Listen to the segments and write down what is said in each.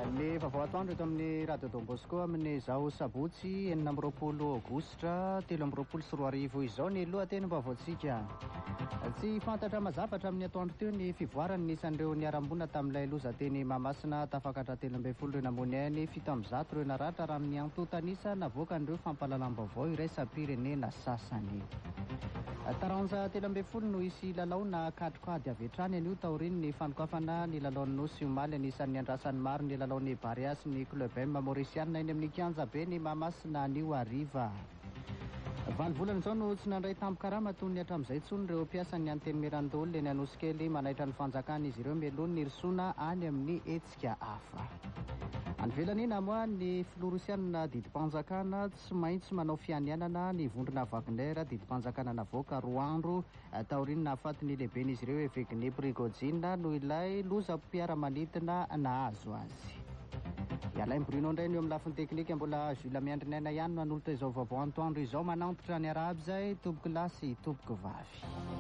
Ny vaovao atoandro eto amin'ny radio Don Bosco amin'ny izao sabotsy 4 aogositra 2024 izao ny lohatenim-baovaontsika. Tsy fantatra mazavatra amin'ny atoandro teo ny fivoarany nisan'ireo niarambona tamin'ilay lozateny Mahamasina tafakatra 13 ireo namony ainy 700 ireo naratra raha amin'ny antotanisa navoaka an'ireo fampahalalam-baovao iraisam-pirenena sasany. Taranja 13 no isy lalao na katrokady avy hatrany an'io taoriny ny fanokafana ny lalaon'ny nosy omaly anisan'ny andrasan'ny maro ny lalaon'ny Barias ny Club M Mauritiana eny amin'ny kianja be ny Mahamasina anio hariva. Valovolana izao no tsy nandray tampo-karama toy ny hatramin'izay intsony ireo mpiasan'ny anteny Merandolo eny Anosikely manaitra ny fanjakana izy ireo melony ny risoana any amin'ny hetsika hafa. Anvelany moa ny filorosianina didi-panjakana tsy maintsy manao fianianana ny vondrona Wagner didi-panjakana navoaka roa andro taorinina afatiny lehiben'izy ireo Evegny Prigojina no ilay lozam-piaramanidina nahazo azy. Alain Bruno indray ny eo amin'ny lafiny teknika mbola Jules Miandrinaina ihany no hanolotra izao vaovao antoandro izao manantitra ny arahaba izay tompoko lasy tompoko vavy.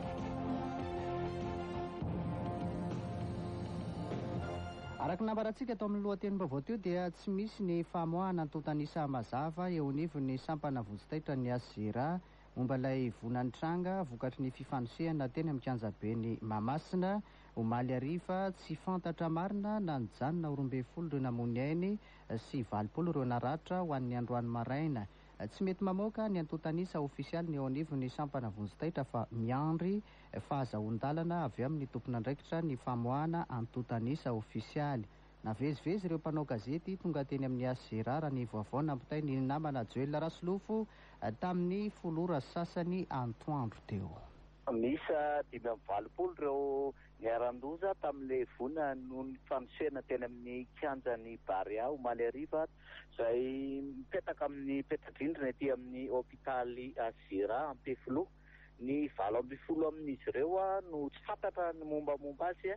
Araka nambarantsika atao amin'ny lohatenim-baovao teo dia tsy misy ny famoahana antotanisa mazava eo anivon'ny sampana votsitaitra ny Azera momba ilay vonan'ny tranga vokatry ny fifanosehana teny amin'ny kianjabeny Mahamasina omaly hariva tsy fantatra marina na nijanona 12 ireo namony ainy sy 20 ireo naratra ho an'ny androany maraina. Tsy mety mamoaka ny antotanisa ofisialy ny eo anivon'ny sampana votsitaitra fa miandry fahazahoan-dalana avy amin'ny tompon'andraikitra ny famoahana antotanisa ofisialy. Navezivezy ireo mpanao gazety tonga teny amin'ny Azera raha ny vaovao nampitay ny namana Joel Rasolofo tamin'ny folora sasany antoandro teo. Misa 520 ireo niaran-doza tamin'ilay vona no ny fanosehana teny amin'ny kianjan'ny Baria omaly hariva izay mipetaka amin'ny petadrindrina ety amin'ny hôpitaly Azera Ampefilo. Ny 20 amin'izy ireo no tsy fantatra ny mombamomba azy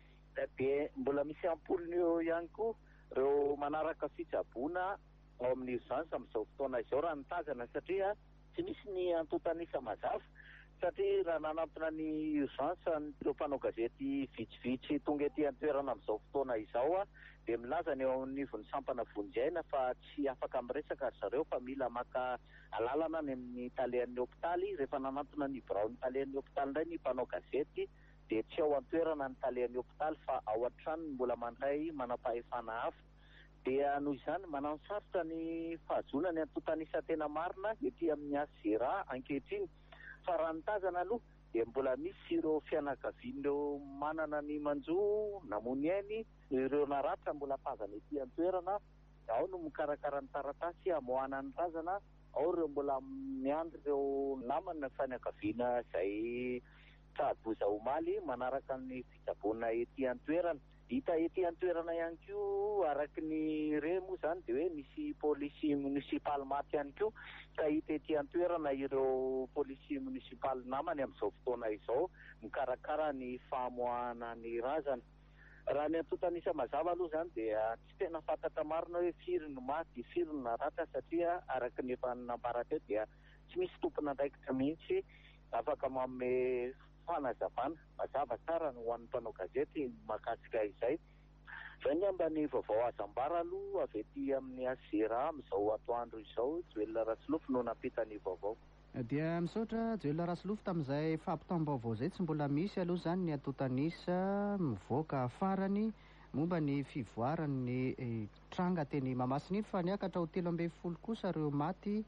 dia mbola misy ampolony eo ihany koa ireo manaraka fitsaboana ao amin'ny urgence amin'izao fotoana izao raha nitazana satria tsy misy ny antotanisa mazava. Satria raha nanampina ny urgence ireo mpanao gazety vitsivitsy tonga ety an-toerana amin'izao fotoana izao dia milaza ny eo anivon'ny sampana vonjy fa tsy afaka miresaka zareo fa mila maka alalana ny amin'ny talehan'ny hôpitaly. Rehefa nanampina ny birao ny talehan'ny hôpitaly indray ny mpanao gazety dia tsy ao an-toerana ny talehan'ny hôpitaly fa ao an-trano mbola mandray manam-pahefana hafa. Dia noho izany manao sarotra ny fahazoana ny antotanisa tena marina ety amin'ny Azera ankehitriny. Fa raha nitazana aloha dia mbola misy ireo fianakavian'ireo manana ny manjo namony ainy ireo naratra mbola tazana ety an-toerana. Ao no mikarakara ny taratasy amoahana ny razana, ao ireo mbola miandry ireo namana fianakaviana izay tsaboza omaly manaraka ny fitsaboana ety an-toerana. Hita ety an-toerana ihany koa araka ny re moa izany dia hoe misy polisy munisipaly maty ihany koa ka hita ety an-toerana ireo polisy munisipaly namany amin'izao fotoana izao mikarakara ny famoahana ny razana. Raha ny antotanisa mazava aloha izany dia tsy tena fantatra marina hoe firy no maty firy no naratra satria araka ny efa nambara teo dia tsy misy tompon'andraikitra mihitsy afaka manome fanazavana mazava tsara ho an'ny mpanao gazety mahakasika izay. Izay ny amba ny vaovao azambara aloha avy ety amin'ny Azera amin'izao atoandro izao. Joel Rasolofo no nampita ny vaovao. Dia misaotra Joel Rasolofo tamin'izay fampitam-baovao izay tsy mbola misy aloha izany ny antotanisa mivoaka farany momba ny fivoaran'ny tranga teny Mahamasina iny fa niakatra ho 13 kosa ireo maty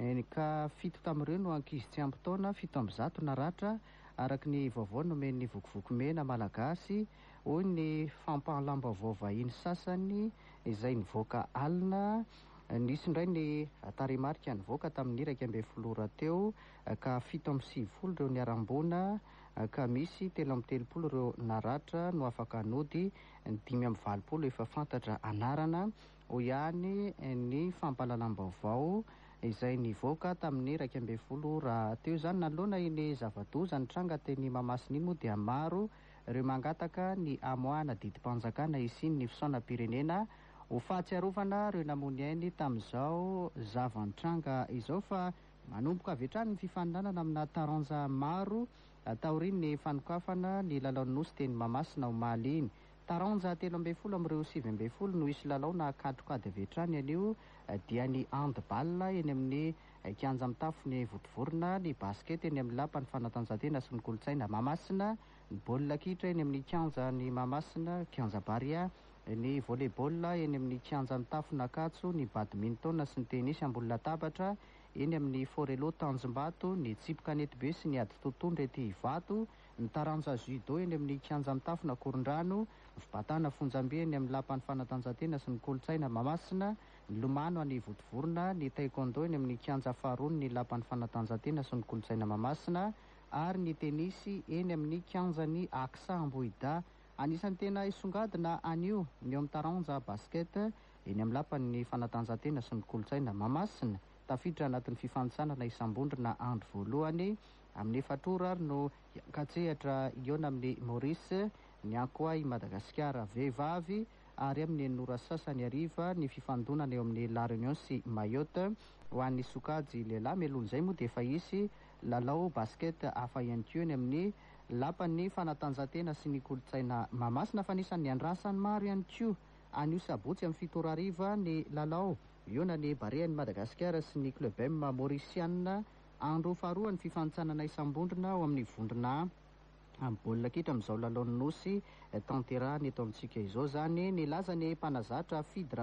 ka 7 tamin'ireo no ankizy tsy ampy taona 700 naratra araka ny vaovao nomen'ny vokovoko-mena malagasy hoy ny fampahalam-baovao vahiny sasany izay nivoaka alina. Nisy indray ny tarehimarika nivoaka tamin'ny 1 teo ka 7-7 ireo niarambona ka misy 13 ireo naratra no afaka anody 5-20 efa fantatra anarana ho ihany ny fampahalalam-baovao izay nivoaka tamin'ny 1 raha teo izany nanoloana iny zava-doza ny tranga teny Mahamasina iny moa dia maro ireo mangataka ny amoahana didi-panjakana isiny ny fisaona-pirenena ho fahatsiarovana ireo namony ainy tamin'izao zavan-tranga izao fa manomboka avy hatrany ny fifaninanana amina taranja maro taoriny ny fanokafana ny lalaon'ny nosy teny Mahamasina omaly iny. taranja 13 amin'ireo 7 no isy lalao na katrokady avetrany anio dia ny handball eny amin'ny kianja mitafo ny votovorona, ny basket eny amin'ny lapan'ny fanatanjahantena sy ny kolontsaina Mahamasina, ny baolina kitra eny amin'ny kianja ny Mahamasina, kianja Baria, ny volleyball eny amin'ny kianja mitafo Nakatso, ny badminton sy ny tenisy ambony latabatra eny amin'ny Forelo Tanjombato, ny tsipy kanetibe sy ny ady totondo ety Ivato, ny taranja judo eny amin'ny kianja mitafo na Korondrano, ny fibatana fonjam-be eny amin'ny lapan'ny fanatanjahantena sy ny kolontsaina Mahamasina, ny lomano any votovorona, ny taekwondo eny amin'ny kianja Faharony ny lapan'ny fanatanjahantena sy ny kolontsaina Mahamasina, ary ny tenisy eny amin'ny kianjany Aksa Ambohida. Anisan'ny tena isongadina anio ny eo amin'ny taranja basket eny amin'ny lapan'ny fanatanjahantena sy ny kolontsaina Mahamasina. Tafiditra anatin'ny fifanitsanana isam-bondrona andro voalohany amin'ny efatrora no katsehatra iona amin'ny Maurice, ny ankoay Madagasikara vehivavy, ary amin'ny Nora sasany ariva ny fifandonana eo amin'ny La Réunion sy Mayotte. Ho an'ny sokajy lehilahy melon'izay moa dia efa hisy lalao basket hafa ihany koa eny amin'ny lapan'ny fanatanjahantena sy ny kolontsaina Mahamasina, fa anisan'ny andrasany maro ihany koa anio sabotsy amin'ny 7 ariva ny lalao iona ny Barea ny Madagasikara sy ny Club M Mauritiana. Andro faharoa ny fifanitsanana isam-bondrona ao amin'ny vondrona amin'ny baolina kitra amin'izao lalao ny nosy tanterahany eto amintsika izao zany. Nilaza ny mpanazatra Fidra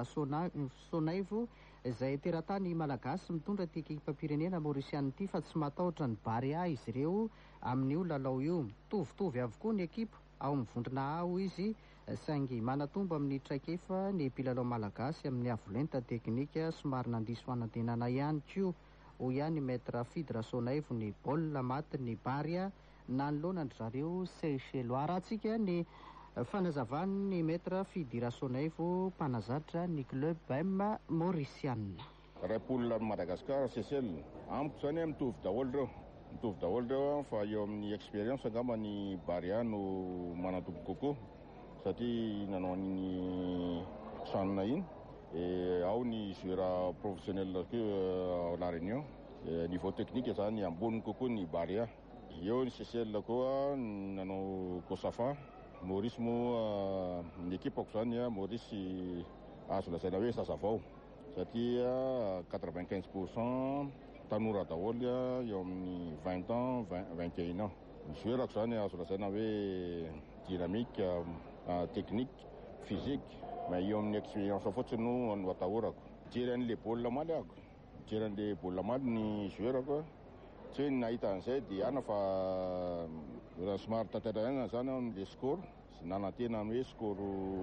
Sonaivo izay teratany malagasy mitondra ty ekipam-pirenena Mauritiana ity, fa tsy matahotra ny Barea izy ireo amin'io lalao io. Mitovitovy avokoa ny ekipa ao amin'ny vondrona ao izy, saingy manatombo amin'ny traikefa ny mpilalao malagasy amin'ny avolenta teknika somary nandiso fanantenana ihany koa. Ho ihany maître Fidra Sonaivo ny baolina maty ny Baria nanoloana ny zareo Seychelles. Arahantsika ny fanazavany maître Fidra Sonaivo, mpanazatra ny Club M Mauritiana. Ray poule Madagasikara, Seychelles, amiko zany mitovy daholo reo, fa eo amin'ny expérience angamba ny Baria no manatombo kokoa satria nanao an'iny sanona iny. Ao ny joueur professionnel keo La Réunion, niveau technique zany amboniny kokoa ny Baria. Eo ny Seychelles koa nanao Kosafa. Maurice moa ny ekipako zany Maurice azo lazaina hoe sasavao satria 95% tanora daholo eo amin'ny 20 ans 21 ans. Ny joueurako zany azo lazaina hoe dynamique, technique, physique, mais eo amin'ny expérience fotsiny no atahorako. Mijery an'le baolina maly ako, mijery an'le baolina maly ny joueurako, tsy hoe nahita an'izay dia ana fa raha somary tanteraina zany le score, sy nanantena hoe score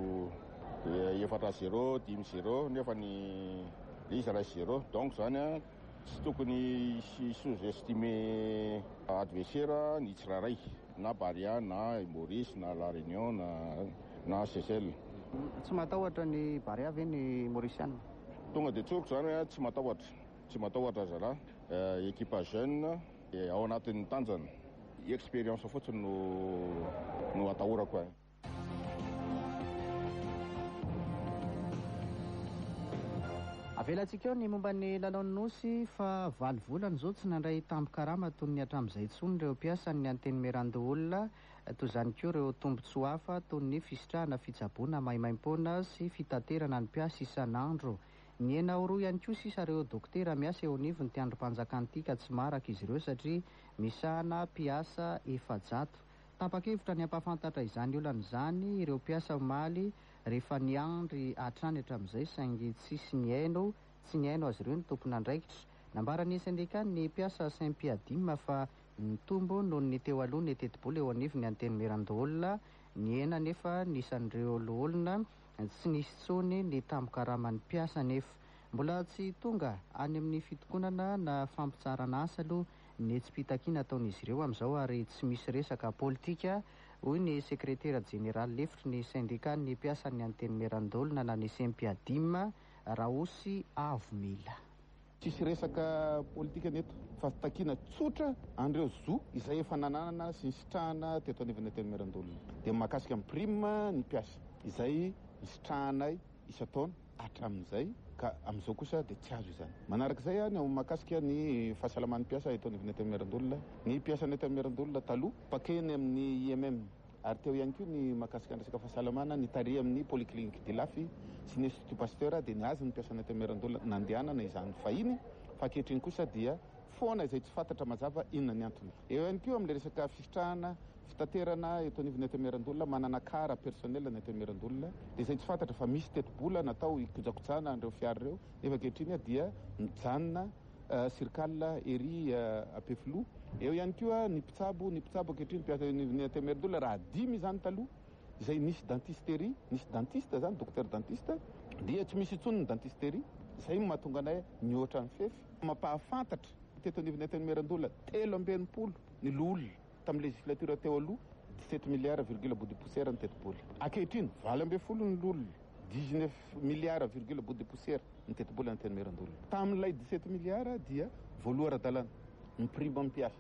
4-0, 5-0, nefa ny izy ray 0, donc zany tsy tokony sous-estimer adversaire ny tsiraray, na Baria, na Maurice, na La Réunion, na Seychelles. Tsy matahotra ny Baria ve ny Mauritiana? Tonga dia tsoriko zany tsy matahotra zala ekipa jeune ao anatin'ny tanjana, expérience fotsiny no atahorako. Avelantsika eo ny momba ny lalaon'ny nosy, fa 20 volana zao tsy nandray tampo-karama toy ny hatramin'izay intsony ireo mpiasa ny anteny mirandy olona, toy izany koa ireo tombotsoa hafa toy ny fisitrahana fitsaboana maimaim-poana sy fitaterana ny mpiasa isan'andro. Ny ena ho roa ihany koa sisa ireo dokotera miasa eo anivony ty androm-panjakana ity, ka tsy maraka izy ireo satria misahana mpiasa 700. Tapa-kevitra ny ampahafantatra izany olana izany ireo mpiasa omaly rehefa ny andry hatrany hatramin'izay, saingy tsisy ny haino azy ireo ny tompona andraikitra. Nambarany syndika ny mpiasa Saint-Piadim fa ny tombo noho ny teo aloha ny teti-bola eo anivony anteny mirandoolona. Ny ena nefa nisan'ireo olona tsy nisy tsony ny tampo-karaman'ny mpiasa, nefa mbola tsy tonga any amin'ny fitokonana na fampitsarana asa aloha ny etsim-pitakiana ataon'izy ireo amin'izao, ary tsy misy resaka politika, hoy ny sekretera jeneraly lefitry ny syndicat ny mpiasa ny anteny mirandoolona na ny Saint-Piadim, Raosy Avomila. Tsisy resaka politika neto, fa fitakiana tsotra an'ireo zo izay efa nananana sy nisitrahana teto anivony anteny mirandoolona. Dia mahakasika amin'ny prime ny mpiasa izay nisitrahanay isa-taona hatramin'izay, ka amin'izao kosa dia tsy azo izany. Manaraka izay ny mahakasika ny fahasalaman'ny mpiasa eto anivony anteny mirandoolona. Ny mpiasa ny anteny mirandoolona taloha pakeny amin'ny IMM ary teo ihany koa ny mahakasika resaka fahasalamana ny tarehy amin'ny polyclinique de lafy sy ny institut pasteur dia ny azy ny mpiasana temeran-dola nandehanana izany fahiny fa ankehitriny kosa dia foana izay tsy fantatra mazava inona ny antony. Eo ihany koa amin'ilay resaka fisitrahana fitaterana eto anivon'ny temeran-dola manana kara personnel ny temeran-dola dia izay tsy fantatra fa misy teti-bola natao hikojakotsahana an'ireo fiara ireo nefa ankehitriny dia mijanona sirikala ery apefilo. Eo ihany koa ny mpitsabo ankehitriny mpiasa anivon'ny temeran-dola raha 10 izany taloha izay nisy dentisterie, nisy dentiste zany docteur dentiste dia tsy misy intsony ny dentisterie. Izay mahatonga anay mihoatra ny fefy mampahafantatra teto anivon'ny temeran-dola 3.70 ny lolona tamin'ny législature teo aloha 17 milliards virgule bout de poussière ny teti-bola. Ankehitriny 20 ny lolona 19 milliards virgule bout de poussière ny teti-bola ny temeran-dola. Tamin'ilay 17 milliards dia voaloha ara-dalàna ny prima mpiasa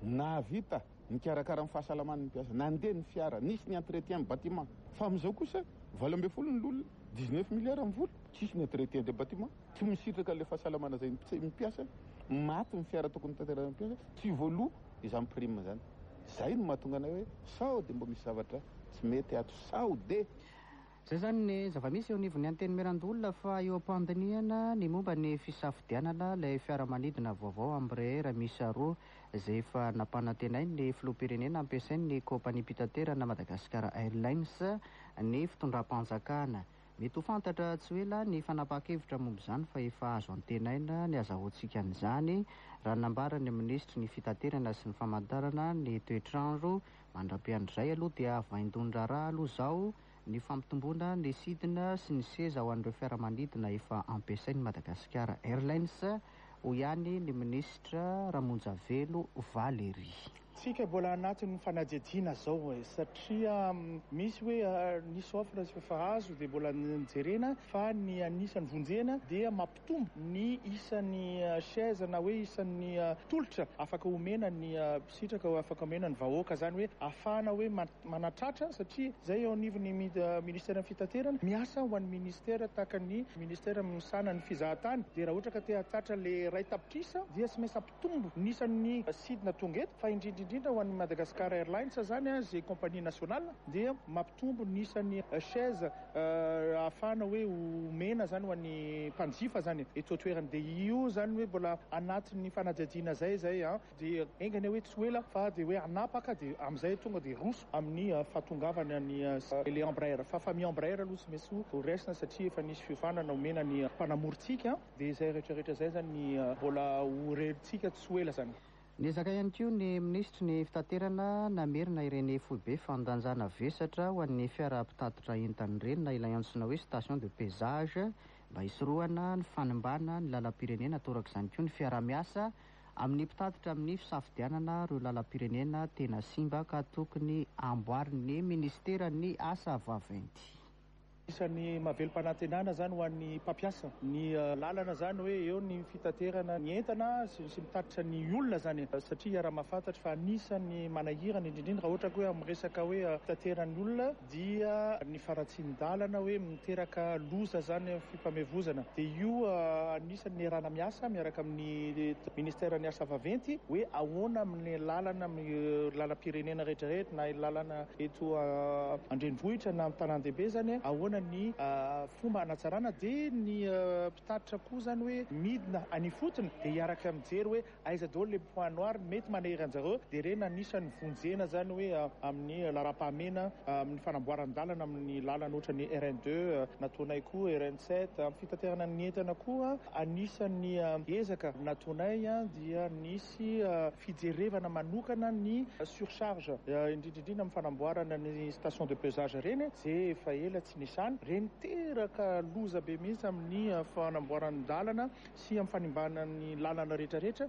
navita nikarakara ny fahasalaman'ny mpiasa nandeha ny fiara nisy ny entretien bâtiment fa amin'izao kosa 20 ny lolona 19 milliards amin'ny vola tsisy ny entretien de bâtiment tsy misitraka le fahasalamana zay mpiasa maty ny fiara tokony tanterana mpiasa tsy voaloha izany prime zany. Zay no mahatonga anay hoe sao de mba misy zavatra tsy mety ato sao de zay zany ny zava-misy eo anivon'ny antenemeran-dola fa eo am-pandinihana ny momba ny fisafidianana ilay fiaramanidina vaovao ambrera misa roa izay efa nampanantenay ny filoha-pirenena ampiasain'ny kompania mpitaterana Madagascar Airlines ny fitondram-panjakana. Mety ho fantatra tsy ela ny fanapakevitra momba izany fa efa azo antenaina ny azahoantsika an'izany raha nambarany ministry ny fitaterana sy ny famantarana ny toetrandro mandra-piandray aloha dia vaindondra raha aloha izao ny fampitomboana ny sidina sy ny seza ho an'ireo fiaramanidina efa ampiasain'ny Madagascar Airlines ho ihany ny ministra Ramonjavelo Valery. Tsika mbola anatin'ny fanadihadiana zao satria misy hoe nisy offre efa azo dia mbola nijerena fa ny anisan'ny vonjena dia mampitombo ny isan'ny chaise na hoe isan'ny tolotra afaka omena ny mpitsitraka afaka omena ny vahoaka zany hoe ahafahana hoe manatratra satria zay eo anivon'ny ministera ny fitaterana miasa ho an'ny ministera tahaka ny ministera misana ny fizahatany dia raha ohatra ka te hatratra le ray tapitrisa dia tsy maintsy ampitombo ny isan'ny sidina tonga eto fa indrindra ho an'ny Madagascar Airlines zany zay compagnie nationale dia mampitombo nisan'ny chaise ahafahana hoe omena zany ho an'ny mpanjifa zany eto toerana dia io zany hoe mbola anatin'ny fanadihadiana zay dia engany hoe tsy ela fa dia hoe anapaka dia amin'izay tonga dia roso amin'ny fahatongavana ny le Embraer fa famille Embraer aloha tsy maintsy ho resina satria efa nisy fiofanana omena ny mpanamorintsika dia izay rehetrarehetra zay zany mbola ho rentsika tsy ela zany. Niezaka ihany koa ny ministry ny fitaterana namerina ireny foibe fandanjana vesatra ho an'ny fiara mpitatitra entana ireny na ilay antsona hoe station de pesage mba hisorohana ny fanimbana ny lalam-pirenena torak'izany koa ny fiara-miasa amin'ny mpitatitra amin'ny fisafidianana ireo lalam-pirenena tena simba ka tokony amboarin'ny ministera ny asa vaventy. Isan'ny mahavelo-panantenana zany ho an'ny mpampiasa ny lalana zany hoe eo ny fitaterana ny entana sy mitatitra ny olona zany satria raha mahafantatra fa anisan'ny manahirana indrindrindra raha ohatra hoe amin'ny resaka hoe fitateran'ny olona dia ny faratsian-dalana hoe miteraka loza zany fifamoivoizana dia io anisan'ny rana miasa miaraka amin'ny ministera ny asa vaventy hoe ahoana amin'ny lalana amin'ny lalam-pirenena rehetrarehetra na lalana eto Andrenivohitra na amin'ny Tanàn-dehibe zany ahoana ny fomba hanatsarana dia ny mpitatitra koa zany hoe midina anifotony dia hiaraka mijery hoe aiza daholo le point noir mety manery anjareo dia ireny anisan'ny vonjena zany hoe amin'ny lara-pahamena amin'ny fanamboaran-dalana amin'ny lalana ohatra ny RN2 nataonay koa RN7 amin'ny fitaterana ny entana koa anisan'ny ezaka nataonay dia nisy fijerevana manokana ny surcharge indrindrindrindra amin'ny fanamboarana ny station de pesage ireny zay efa ela tsy nisy reny teraka loza be mihitsy amin'ny fanamboaran'ny dalana sy amin'ny fanimbanan'ny lalana rehetrarehetra.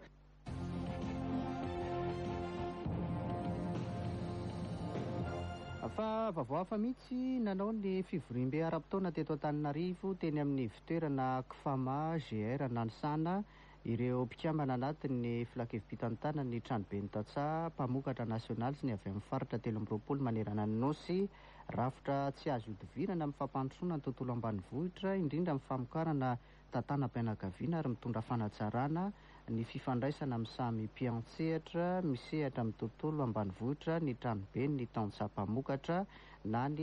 Fa vaovao hafa mihitsy nanao ny fivorim-be ara-potoana teto Antananarivo teny amin'ny fitoerana Kfama GR Nanisana ireo mpikambana anatin'ny filakevim-pitantana ny tranobe ny Tatsa mpamokatra nasionaly sy ny avy amin'ny faritra 13 manerana ny nosy rafitra tsy azo idivirana amin'ny fampandrosoana ny tontolo ambanivohitra indrindra amin'ny famokarana tantanam-pianakaviana ary mitondra fanatsarana ny fifandraisana amin'ny samy mpiantsehatra misehatra amin'ny tontolo ambanivohitra ny tranobe ny taon-tsapamokatra na ny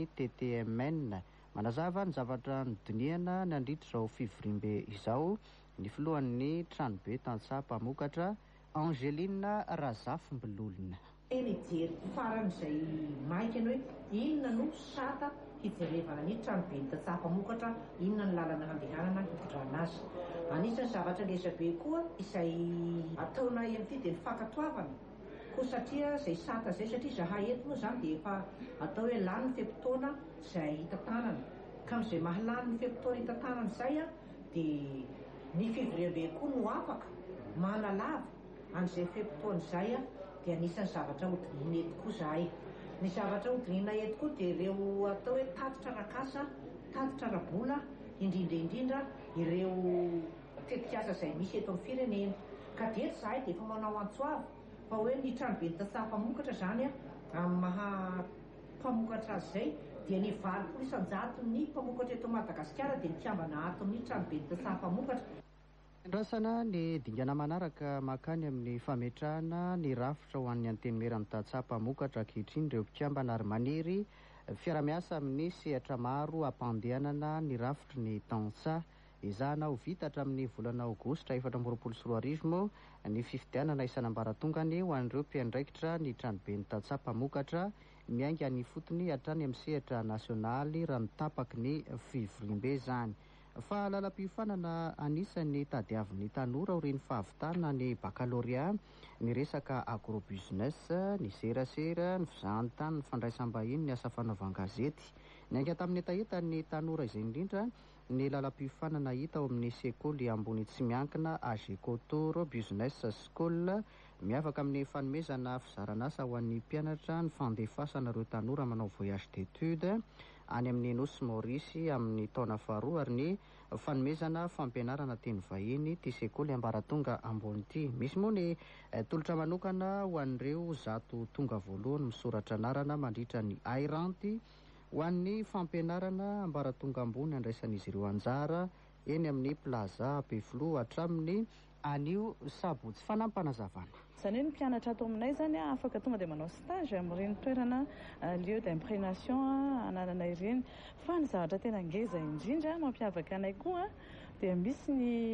TTMN. Manazava ny zavatra nodiniana nandritra izao fivorimbe izao ny filohan'ny tranobe taon-tsapamokatra Angelina Razafimbololona. Mijery faran'izay maikany hoe inona no sata hijerevana ny tranobe ny taon-tsapamokatra, inona ny lalana handehanana hitondrana azy. Anisan'ny zavatra lehibe koa izay ataona ity dia ny fankatoavana koa satria izay sata izay satria zahay eto moa izany dia efa atao hoe lany ny feim-potoana izay hita tanana ka amin'izay mahalany ny feim-potoana hita tanana izay dia ny fivorimbe koa no afaka manalava an'izay feim-potoana izay dia anisan'ny zavatra hodiniana eto koa zahay. Ny zavatra hodiniana eto koa dia ireo atao hoe tatitra rakasa, tatitra rabola, indrindra ireo tetikasa izay misy eto amin'ny firenena. Ka dia eto zahay dia efa manao antsoava fa hoe ny tranobe ny taon-tsapamokatra izany amin'ny maha mpamokatra azy izay dia ny 20% ny mpamokatra eto Madagasikara dia mikambana ato amin'ny tranobe ny taon-tsapamokatra. Andrasana ny dingana manaraka makany amin'ny fametrahana ny rafitra ho an'ny antenimera amin'ny taon-tsapamokatra ankehitriny ireo mpikambana ary maniry fiara-miasa amin'ny sehatra maro ampandehanana ny rafitry ny taon-tsa. Izahana ho vita hatramin'ny volana aogositra 2024 moa ny fifidianana isan'ambaratongany ho an'ireo mpiandraikitra ny tranobe ny taon-tsapamokatra miainga ny fotony hatrany amin'ny sehatra nasionaly raha mitapaky ny fivorimbe izany. Fa lalam-piofanana anisan'ny tadiavin'ny tanora aorian'ny fahavitana ny baccalauréat, ny resaka agrobusiness, ny serasera, ny fizahan-tany, ny fandraisam-bahiny, ny asa fanaovan-gazety. Niainga tamin'ny etaentan'ny tanora izay indrindra ny lalam-piofanana hita ao amin'ny sekoly ambony tsy miankina Agecotoro Business School, miavaka amin'ny fanomezana fizaran'asa ho an'ny mpianatra ny fandefasana ireo tanora manao voyage d'études any amin'ny Nosy Maorisy amin'ny taona faharoa ary ny fanomezana fampianarana teny vahiny ty sekoly ambaratonga ambony ity. Misy moa ny tolotra manokana ho an'ireo zato tonga voalohany misoratra anarana mandritra ny airanty ho an'ny fampianarana ambaratonga ambony andraisan'izy ireo anjara eny amin'ny plaza Beflo hatramin'ny anio sabotsy. Fanampanazavana. Izany hoe ny mpianatra ato aminay zany afaka tonga dia manao stage amin'ireny toerana lieu d'imprégnation ananana ireny. Fa ny zavatra tena ngeza indrindra mampiavaka anay koa dia misy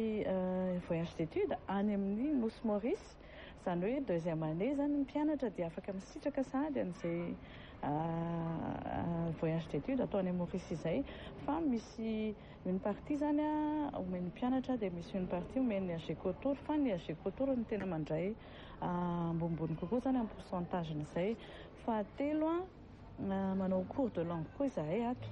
ny voyage d'études any amin'ny Nosy Maorisy. Izany hoe deuxième année zany ny mpianatra dia afaka misitraka sahady an'izay voyage d'études atao any Maorisy izay. Fa misy une partie zany omeny mpianatra dia misy une partie omeny Agecotoro, fa ny Agecotoro ny tena mandray ambonimbony kokoa zany amin'ny pourcentage n'izay. Fahatelo manao cours de langue koa izahay ato,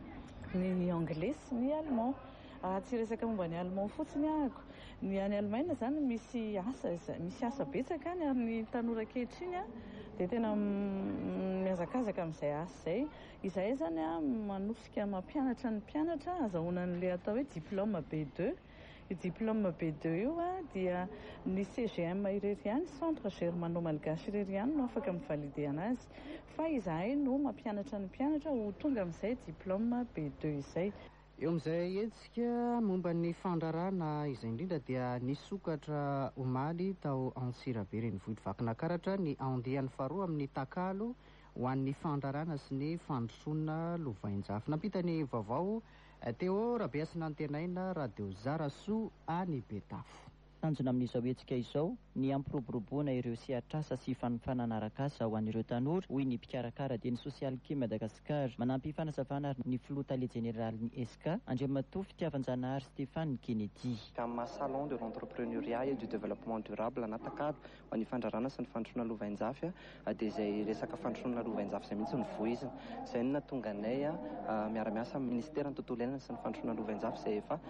ny anglais sy ny allemand. Tsy resaka momba ny allemand fotsiny ahako. Ny any Allemagne zany misy asa betsaka any ary ny tanora ankehitriny dia tena miazakazaka amin'izay asa izay. Izahay zany manosika mampianatra ny mpianatra azahoana n'ilay atao hoe diplôme B2. Io diplôme B2 io dia ny CGM irery ihany, centre germano-malgasy irery ihany no afaka mivalide anazy. Fa izahay no mampianatra ny mpianatra ho tonga amin'izay diplôme B2 izay. Eo amin'izay etsika momba ny fandrarana izay indrindra dia nisokatra omaly tao Antsirabe renivohitra Vakinankaratra ny andehan'ny faharoa amin'ny Takalo ho an'ny fandrarana sy ny fandrosoana Lovainjafy. Nampita ny vaovao teo Rabeasina Antenaina Radio Zarasoa any Betafo. Tanjona amin'izao etsika izao ny ampiroboroboana ireo sehatr'asa sy fananarakasa ho an'ireo tanora hoy ny mpikarakara dia ny Sosialiki Madagasikara. Manampy fanazavana ny filoha tale jeneraly ny SK Andriamatoa Fitiavan-Janahary Stéphane Kennedy. Kama salon de l'entrepreneuriat et du développement durable anatakalo ho an'ny fandrarana sy ny fandrosoana Lovainjafy dia izay resaka fandrosoana Lovainjafy izay mihitsy ny voizina. Izay no nahatonga anay miara-miasa amin'ny ministera ny tontolo iainana sy ny fandrosoana Lovainjafy izay efa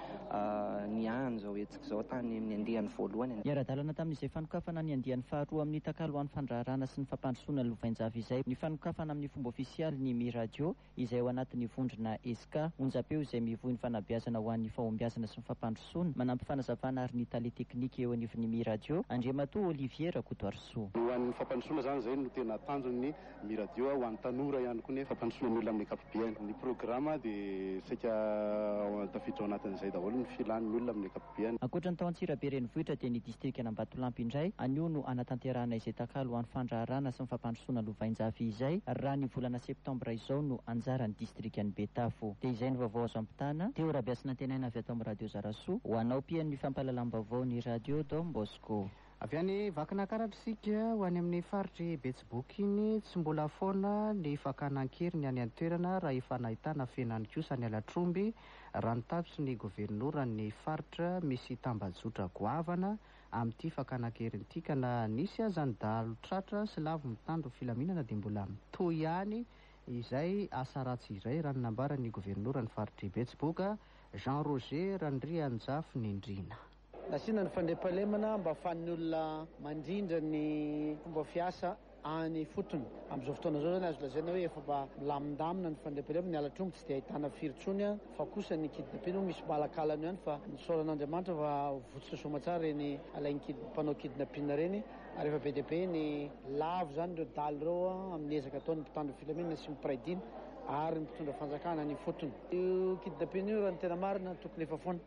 nianjo etsika izao tany amin'ny andiany voalohany. Iara-dalana tamin'izay fanokafana ny andiany faharoa amin'ny Takalo an'ny fandrarana sy ny fampandrosoana Lovainjafy izay ny fanokafana amin'ny fomba ofisialy ny Mi-Radio izay ao anatin'ny vondrona SK onjapeo izay mivohy ny fanabeazana ho an'ny fahombiazana sy ny fampandrosoana manampy fanazavana ary ny tale teknika eo anivon'ny Mi-Radio Andriamatoa Olivier Rakotoarsoa. Ho an'ny fampandrosoana zany zay no tena tanjon'ny Mi-Radio ho an'ny tanora ihany koa ny fampandrosoana ny olona amin'ny ankapobeny. Ny programma dia saika tafiditra ao anatin'izay daholo ny filan'ny olona amin'ny ankapobeny. Ankoatra ny tao Antsirabe renivohitra dia ny distrika Ambatolampy indray anio no anatanterahana izay takalo ho an'ny fandraharana sy ny fampandrosoana Lovainjavy izay raha ny volana septambra izao no anjaran'ny distrikany Betafo. Dia izay ny vaovao azo ampitana teo rahabiasina tenaina avy atao amin'ny radio Zarasoa ho anao pian'ny fampahalalam-baovao ny radio Dom Bosco. Avy any vakina karatra sika ho any amin'ny faritry Betsiboky iny tsy mbola foana ny fakanan-kery ny any an-toerana raha efa nahitana fenany kosa ny alatromby raha nitapitsy ny gouvernoura ny faritra misy tambajotra goavana amin'ity fakanan-kerynyity ka na nisy aza ny dahalo tratra sy lavo mitandro filaminana dia mbola mitohy ihany izay asa ratsy iray raha nambara ny gouvernoura ny faritry Betsiboka Jean Roger Randrianjafy Nindrina. Nasiana ny fandriam-pahalemana mba ahafahan'ny olona mandrindra ny fomba fiasa any fotony. Amin'izao fotoana izao zany azo lazaina hoe efa mba milamindamina ny fandriam-pahalemana, ny alatromby tsy dia ahitana firy-tsony fa kosa ny kidnapping misy malakalany ihany fa nisaoran'Andriamanitra fa votsitra soa tsara reny alainy mpanao kidnapping reny ary efa be dia be ny lavo zany ireo daly ireo amin'ny ezaka ataony mpitandro filaminana sy mipiraidina ary mitondra fanjakana ny fotony. Io kidnapping io raha ny tena marina tokony efa foana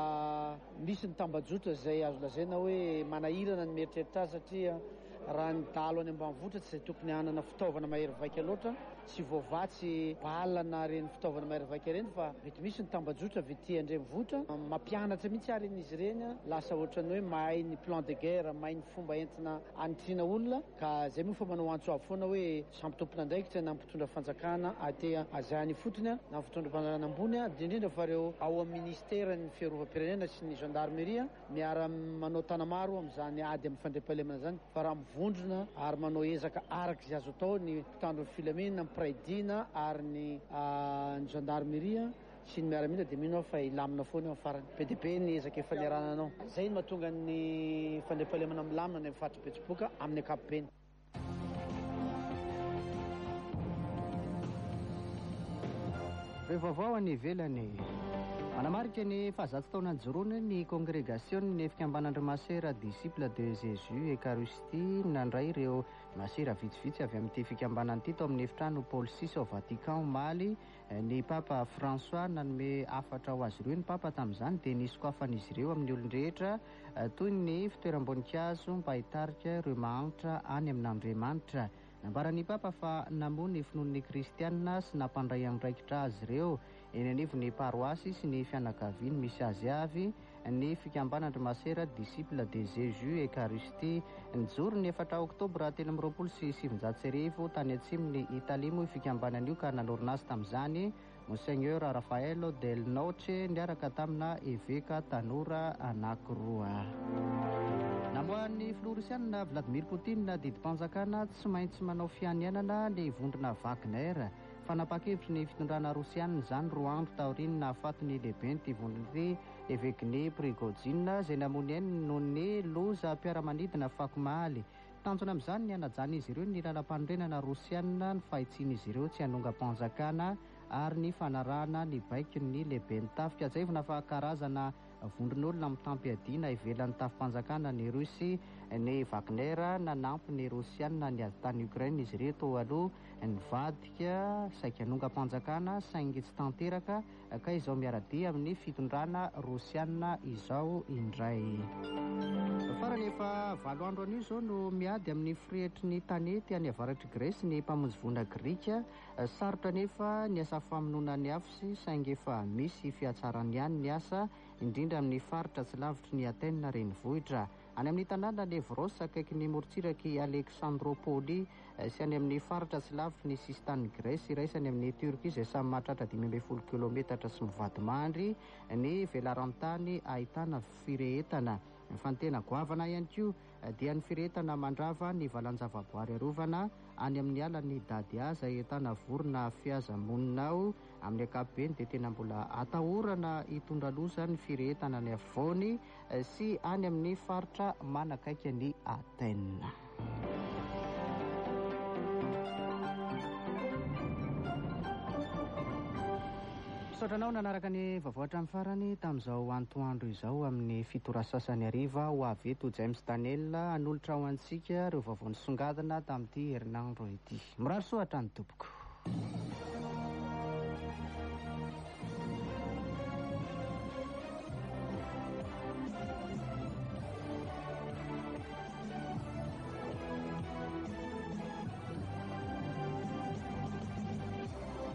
fa misy ny tambajotra izay azo lazaina hoe manahirana ny mieritreritra azy satria raha ny dalo any ambanivohitra tsy tokony hanana fitaovana mahery vaika loatra sy voavatsy balana reny fitaovana mahery vaika reny fa mety misy ny tambajotra vety andrenivohitra mampianatra mihitsy ary izy reny lasa ohatrany hoe mahay ny plan de guerre, mahay ny fomba entina anitrina olona ka zay moa fa manao antso avy foana hoe samy tompona andraikitra na mpitondra fanjakana aty azany fotony na mpitondra fanjakana ambony indrindra fa reo ao amin'ny ministera ny fiarovam-pirenena sy ny gendarmerie miara manao tanamaro amin'izany ady amin'ny fandriam-pahalemana zany fa raha mivondrona ary manao ezaka araky izay azo atao ny mpitandro filaminana mipiraidina ary ny gendarmerie sy ny miaramila dia mino fa ilamina foana eo amin'ny farany be dia be ny ezaka efa niarananao. Zay no mahatonga ny fandriam-pahalemana milamina ny amin'ny faritra Betsiboka amin'ny ankapobeny. Ireo vaovao any ivelany manamarika ny fahazatsy taonany joroany ny congrégation ny fikambanandry-masera disciple de Jésus Eucharistie nandray ireo masera vitsivitsy avy amin'ity fikambanan'ity tao amin'ny efitrano Paul VI ao Vatican omaly ny Papa François nanome afatra ho azy ireo ny Papa tamin'izany dia nisokafan'izy ireo amin'ny olon-drehetra toy ny fitoeram-boninkazo mba hitarika ireo mahantra any amin'Andriamanitra. Nambaran'ny Papa fa namoa ny finoan'ny kristianina sy nampandray andraikitra azy ireo eny anivon'ny paroasy sy ny fianakaviany misy azy avy ny fikambanandry-masera disciple de Jésus Eucharistie nijoro ny 4 oktobra 2027 tany atsimony Italia moa fikambanan'io ka nanorina azy tamin'izany Monseigneur Rafael Del Noce niaraka tamina eveka tanora anankiroa. Namoan'ny filoha Rosiana Vladimir Poutine didi-panjakana tsy maintsy manao fianianana ny vondrona Wagner. Fanapa-kevitry ny fitondrana Rosiana izany roa andro taoriana afatony lehibe ny vondrony Evgeny Prigozhin izay namony ainy noho ny loza mpiara-manidina Fakomaly. Tanjona amin'izany ny anajana izy ireo ny lalam-panorenana Rosiana ny fahitsian'izy ireo tsy hanonga-panjakana ary ny fanarahana ny baikin'ny lehibe ny tafika jaivona fa karazana vondron'olona mitampiadiana ivelan'ny tafi-panjakana ny Rusy ny Wagner nanampy ny Rosiana ny ady tany Ukraine izy ireto aloha nivadika saika hanonga-panjakana saingy tsy tanteraka ka izao miaradia amin'ny fitondrana Rosiana izao indray. Farany efa 7 andro anio izao no miady amin'ny firehetry ny tanety any avaratry Grèce ny mpamonjy voina Grika sarotra nefa ny asa famonoana ny afosy saingy efa misy fiatsarany ihany ny asa indrindra amin'ny faritra tsy lavitry ny Atène renivohitra. Any amin'ny tanàna Levros akaiky ny morontsiraky Alexandropoli sy any amin'ny faritra tsy lavitry ny Sistany Grèce iraisany amin'ny Turquie izay samy mahatratra 500 kilometatra sy mivady mandry ny velarantany ahitana firehetana. Fa ny tena goavana ihany koa dia ny firehetana mandrava ny valan-javaboary arovana any amin'ny alan'ny Dadiaza ahitana vorona fihaza-monina ao amin'ny ankapobeny dia tena mbola atahorana hitondra loza ny firehetana ny afovoany sy any amin'ny faritra manakaiky ny Atène. Saotranao nanaraka ny vaovao hatramin'ny farany tamin'izao antoandro izao amin'ny fitora sasany ariva ho avy eto James Daniel hanolotra ho antsika ireo vaovao nisongadina tamin'ity herinandro ity. Mirary soa hatrany tompoko.